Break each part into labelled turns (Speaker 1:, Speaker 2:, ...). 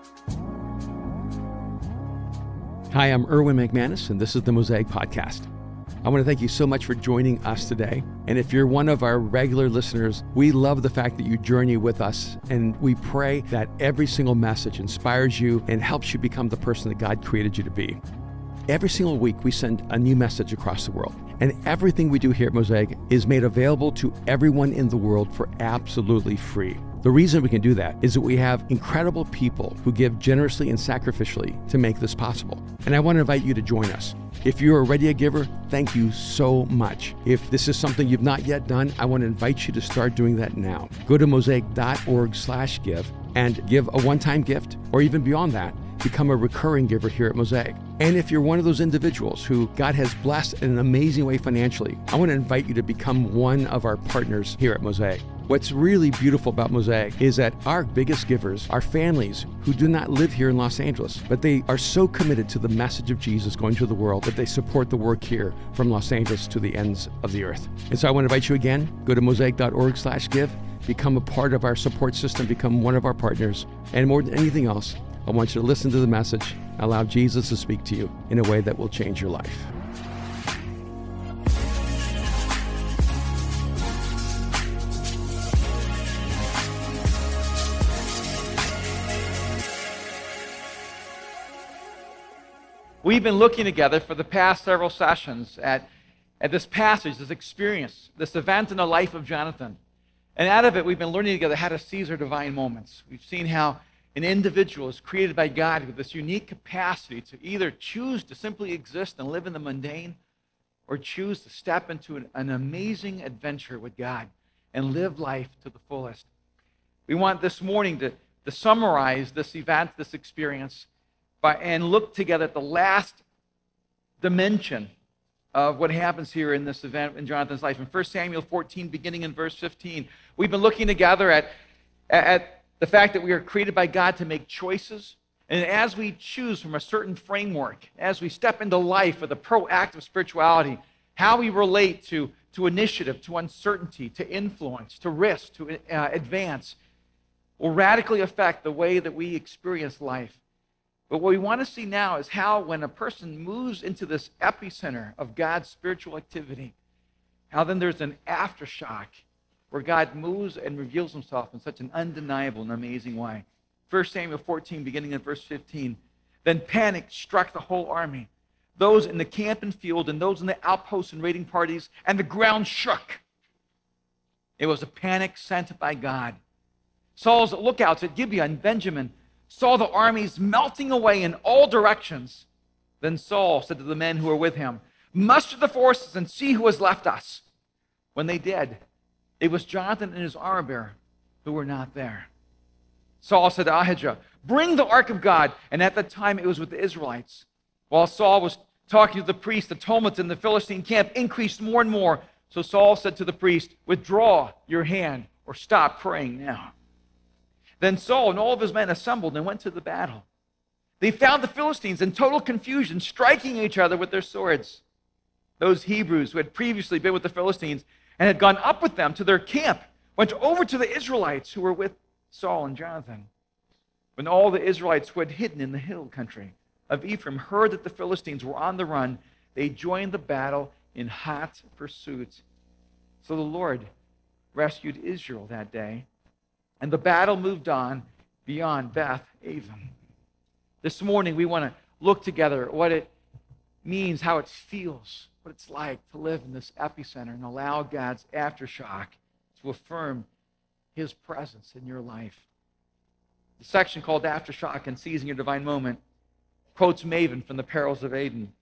Speaker 1: Hi, I'm Erwin McManus, and this is the Mosaic Podcast. I want to thank you so much for joining us today. And if you're one of our regular listeners, we love the fact that you journey with us, and we pray that every single message inspires you and helps you become the person that God created you to be. Every single week, we send a new message across the world, and everything we do here at Mosaic is made available to everyone in the world for absolutely free. The reason we can do that is that we have incredible people who give generously and sacrificially to make this possible. And I want to invite you to join us. If you're already a giver, thank you so much. If this is something you've not yet done, I want to invite you to start doing that now. Go to mosaic.org/give and give a one-time gift, or even beyond that, become a recurring giver here at Mosaic. And if you're one of those individuals who God has blessed in an amazing way financially, I want to invite you to become one of our partners here at Mosaic. What's really beautiful about Mosaic is that our biggest givers are families who do not live here in Los Angeles, but they are so committed to the message of Jesus going to the world that they support the work here from Los Angeles to the ends of the earth. And so I want to invite you again, go to mosaic.org/give, become a part of our support system, become one of our partners. And more than anything else, I want you to listen to the message, allow Jesus to speak to you in a way that will change your life.
Speaker 2: We've been looking together for the past several sessions at this passage, this experience, this event in the life of Jonathan. And out of it, we've been learning together how to seize our divine moments. We've seen how an individual is created by God with this unique capacity to either choose to simply exist and live in the mundane, or choose to step into an amazing adventure with God and live life to the fullest. We want this morning to summarize this event, this experience, and look together at the last dimension of what happens here in this event in Jonathan's life. In 1 Samuel 14, beginning in verse 15, we've been looking together at the fact that we are created by God to make choices. And as we choose from a certain framework, as we step into life with a proactive spirituality, how we relate to initiative, to uncertainty, to influence, to risk, to advance, will radically affect the way that we experience life. But what we want to see now is how when a person moves into this epicenter of God's spiritual activity, how then there's an aftershock where God moves and reveals himself in such an undeniable and amazing way. 1 Samuel 14, beginning in verse 15. Then panic struck the whole army, those in the camp and field and those in the outposts and raiding parties, and the ground shook. It was a panic sent by God. Saul's lookouts at Gibeah and Benjamin saw the armies melting away in all directions. Then Saul said to the men who were with him, "Muster the forces and see who has left us." When they did, it was Jonathan and his armor-bearer who were not there. Saul said to Ahijah, "Bring the ark of God." And at that time it was with the Israelites. While Saul was talking to the priest, the tumult in the Philistine camp increased more and more. So Saul said to the priest, "Withdraw your hand or stop praying now." Then Saul and all of his men assembled and went to the battle. They found the Philistines in total confusion, striking each other with their swords. Those Hebrews who had previously been with the Philistines and had gone up with them to their camp went over to the Israelites who were with Saul and Jonathan. When all the Israelites who had hidden in the hill country of Ephraim heard that the Philistines were on the run, they joined the battle in hot pursuit. So the Lord rescued Israel that day, and the battle moved on beyond Beth Aven. This morning, we want to look together at what it means, how it feels, what it's like to live in this epicenter and allow God's aftershock to affirm his presence in your life. The section called Aftershock and Seizing Your Divine Moment quotes Maven from the Perils of Eden.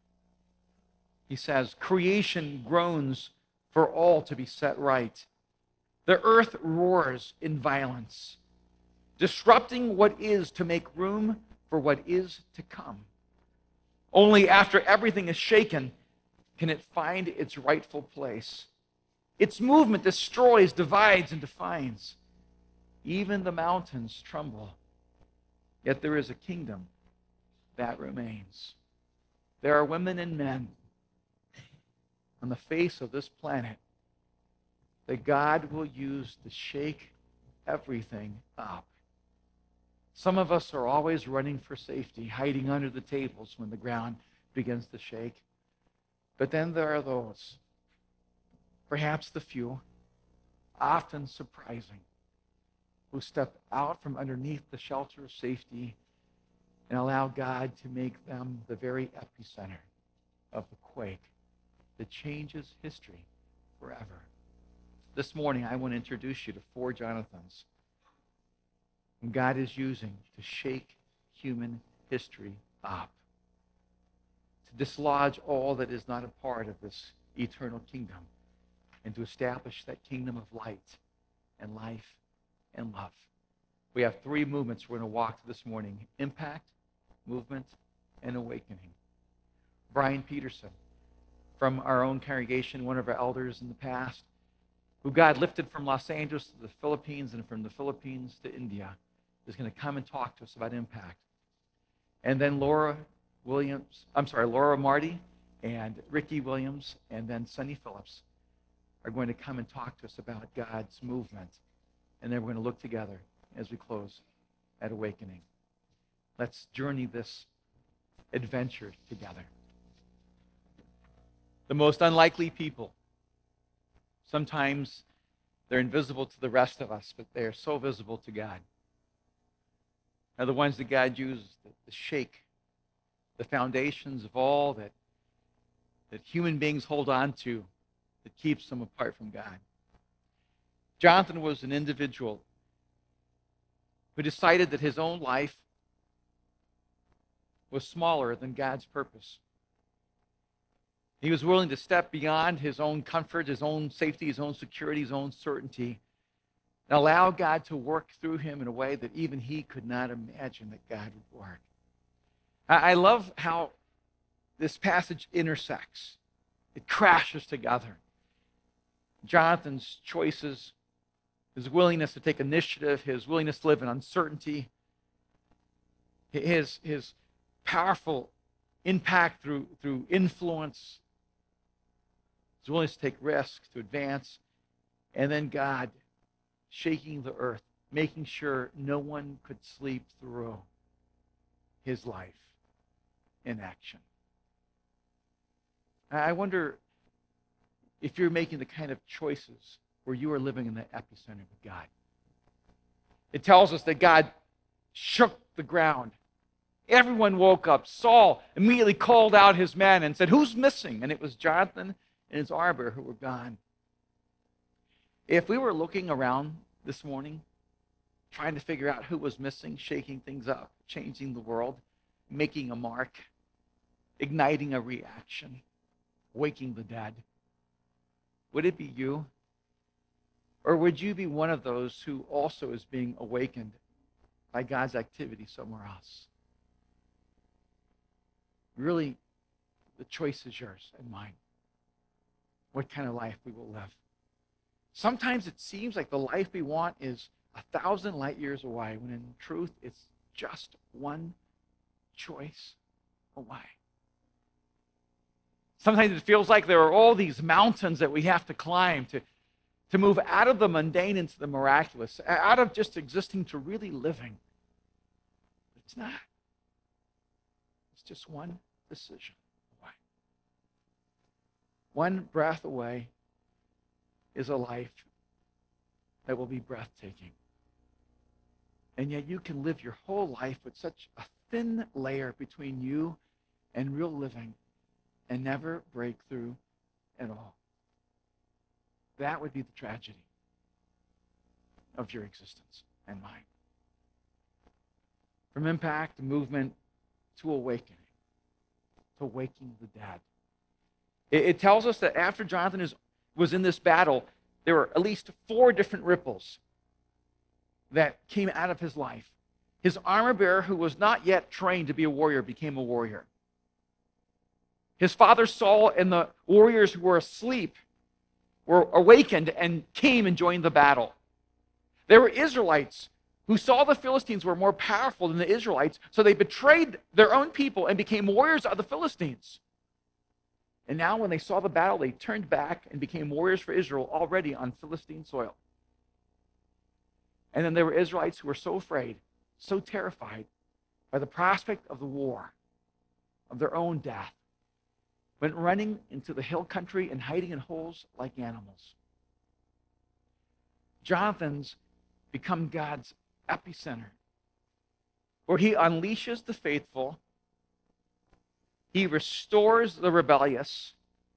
Speaker 2: He says, "Creation groans for all to be set right. The earth roars in violence, disrupting what is to make room for what is to come. Only after everything is shaken can it find its rightful place. Its movement destroys, divides, and defines. Even the mountains tremble. Yet there is a kingdom that remains. There are women and men on the face of this planet that God will use to shake everything up. Some of us are always running for safety, hiding under the tables when the ground begins to shake. But then there are those, perhaps the few, often surprising, who step out from underneath the shelter of safety and allow God to make them the very epicenter of the quake that changes history forever. This morning, I want to introduce you to 4 Jonathans whom God is using to shake human history up, to dislodge all that is not a part of this eternal kingdom, and to establish that kingdom of light and life and love. We have 3 movements we're going to walk through this morning: impact, movement, and awakening. Brian Peterson, from our own congregation, one of our elders in the past, who God lifted from Los Angeles to the Philippines and from the Philippines to India, is going to come and talk to us about impact. And then Laura Marty and Ricky Williams and then Sonny Phillips are going to come and talk to us about God's movement. And then we're going to look together as we close at Awakening. Let's journey this adventure together. The most unlikely people. Sometimes they're invisible to the rest of us, but they are so visible to God. Are the ones that God uses to shake the foundations of all that human beings hold on to that keeps them apart from God. Jonathan was an individual who decided that his own life was smaller than God's purpose. He was willing to step beyond his own comfort, his own safety, his own security, his own certainty, and allow God to work through him in a way that even he could not imagine that God would work. I love how this passage intersects. It crashes together. Jonathan's choices, his willingness to take initiative, his willingness to live in uncertainty, his powerful impact through influence, his willingness to take risks, to advance, and then God shaking the earth, making sure no one could sleep through his life in action. I wonder if you're making the kind of choices where you are living in the epicenter of God. It tells us that God shook the ground. Everyone woke up. Saul immediately called out his men and said, "Who's missing?" And it was Jonathan and his armor who were gone. If we were looking around this morning, trying to figure out who was missing, shaking things up, changing the world, making a mark, igniting a reaction, waking the dead, would it be you? Or would you be one of those who also is being awakened by God's activity somewhere else? Really, the choice is yours and mine. What kind of life we will live. Sometimes it seems like the life we want is 1,000 light years away, when in truth it's just one choice away. Sometimes it feels like there are all these mountains that we have to climb to move out of the mundane into the miraculous, out of just existing to really living. But it's not. It's just one decision away. One breath away is a life that will be breathtaking. And yet you can live your whole life with such a thin layer between you and real living and never break through at all. That would be the tragedy of your existence and mine. From impact to movement to awakening, to waking the dead. It tells us that after Jonathan was in this battle, there were at least 4 different ripples that came out of his life. His armor bearer, who was not yet trained to be a warrior, became a warrior. His father Saul and the warriors who were asleep were awakened and came and joined the battle. There were Israelites who saw the Philistines were more powerful than the Israelites, so they betrayed their own people and became warriors of the Philistines. And now when they saw the battle, they turned back and became warriors for Israel already on Philistine soil. And then there were Israelites who were so afraid, so terrified by the prospect of the war, of their own death, went running into the hill country and hiding in holes like animals. Jonathan's become God's epicenter, where he unleashes the faithful, he restores the rebellious,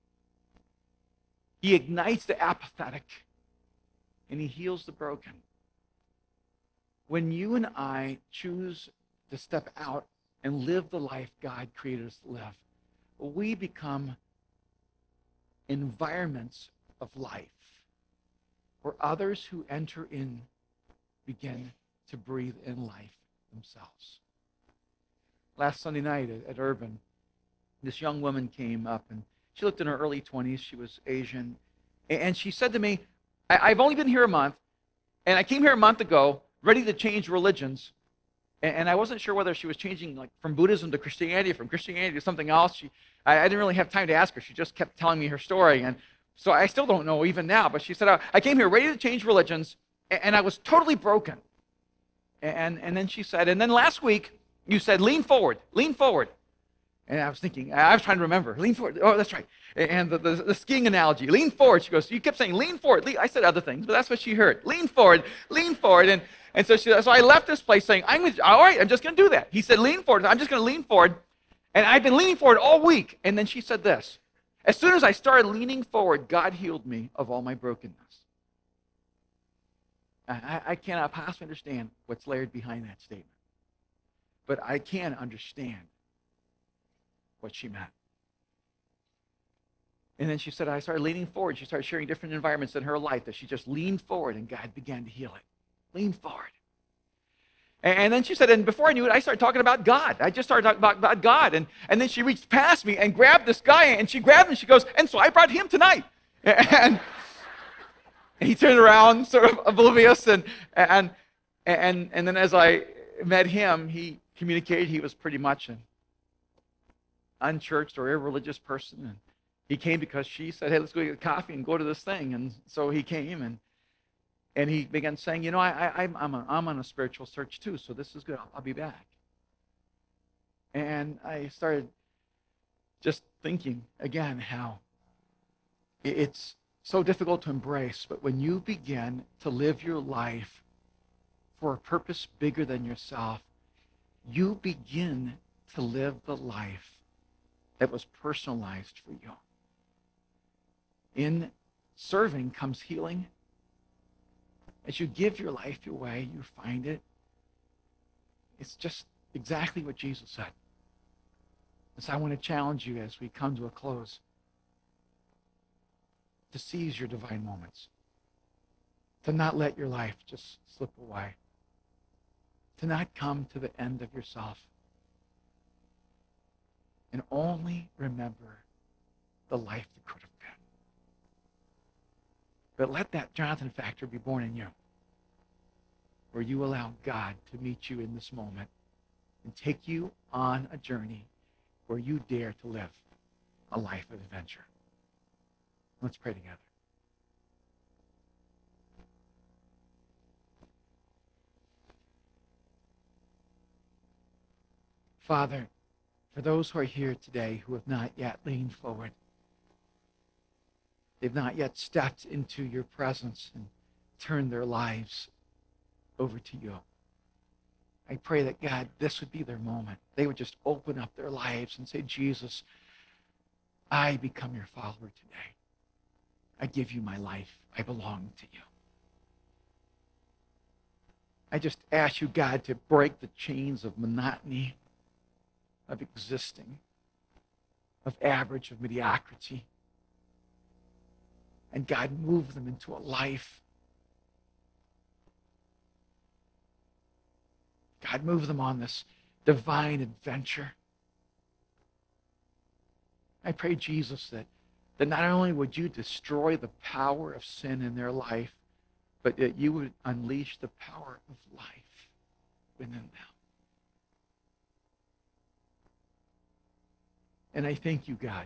Speaker 2: he ignites the apathetic, and he heals the broken. When you and I choose to step out and live the life God created us to live, we become environments of life where others who enter in begin to breathe in life themselves. Last Sunday night at Urban, this young woman came up, and she looked in her early 20s. She was Asian. And she said to me, I've only been here a month, and I came here a month ago ready to change religions. And I wasn't sure whether she was changing like from Buddhism to Christianity, from Christianity to something else. I didn't really have time to ask her. She just kept telling me her story. And so I still don't know even now. But she said, I came here ready to change religions, and I was totally broken. And then she said, and then last week, you said, lean forward, lean forward. And I was thinking, I was trying to remember, lean forward. Oh, that's right. And the skiing analogy, lean forward. She goes, you kept saying, lean forward. I said other things, but that's what she heard. Lean forward, lean forward. And so I left this place saying, all right, I'm just going to do that. He said, lean forward. I'm just going to lean forward. And I've been leaning forward all week. And then she said this, as soon as I started leaning forward, God healed me of all my brokenness. I cannot possibly understand what's layered behind that statement. But I can understand what she meant. And then she said, I started leaning forward. She started sharing different environments in her life that she just leaned forward and God began to heal it. Lean forward. And then she said, and before I knew it, I started talking about God. I just started talking about God. And then she reached past me and grabbed this guy, and she grabbed him, and she goes, and so I brought him tonight. And he turned around, sort of oblivious, and then as I met him, he communicated he was pretty much an unchurched or irreligious person. And he came because she said, hey, let's go get coffee and go to this thing. And so he came, and he began saying, I'm on a spiritual search too, so this is good. I'll be back. And I started just thinking again how it's so difficult to embrace, but when you begin to live your life for a purpose bigger than yourself, you begin to live the life that was personalized for you. In serving comes healing. As you give your life away, you find it. It's just exactly what Jesus said. And so I want to challenge you as we come to a close to seize your divine moments, to not let your life just slip away, to not come to the end of yourself, and only remember the life that could have been. But let that Jonathan factor be born in you, where you allow God to meet you in this moment and take you on a journey where you dare to live a life of adventure. Let's pray together. Father, for those who are here today who have not yet leaned forward, they've not yet stepped into your presence and turned their lives over to you. I pray that, God, this would be their moment. They would just open up their lives and say, Jesus, I become your follower today. I give you my life. I belong to you. I just ask you, God, to break the chains of monotony, of existing, of average, of mediocrity. And God, move them into a life. God, move them on this divine adventure. I pray, Jesus, that not only would you destroy the power of sin in their life, but that you would unleash the power of life within them. And I thank you, God,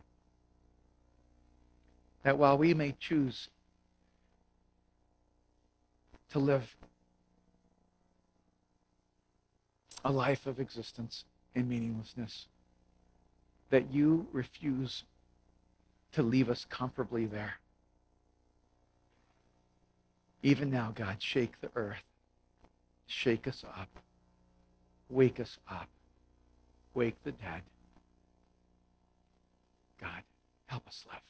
Speaker 2: that while we may choose to live a life of existence and meaninglessness, that you refuse to leave us comfortably there. Even now, God, shake the earth. Shake us up. Wake us up. Wake the dead. God, help us live.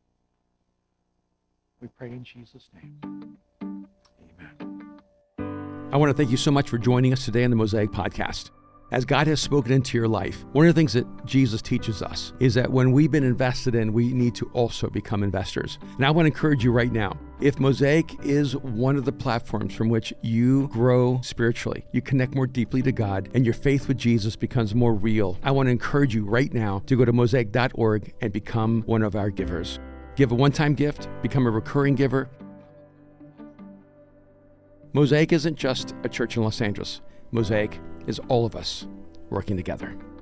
Speaker 2: We pray in Jesus' name. Amen.
Speaker 1: I want to thank you so much for joining us today on the Mosaic Podcast. As God has spoken into your life, one of the things that Jesus teaches us is that when we've been invested in, we need to also become investors. And I want to encourage you right now, if Mosaic is one of the platforms from which you grow spiritually, you connect more deeply to God, and your faith with Jesus becomes more real, I want to encourage you right now to go to mosaic.org and become one of our givers. Give a one-time gift, become a recurring giver. Mosaic isn't just a church in Los Angeles. Mosaic is all of us working together.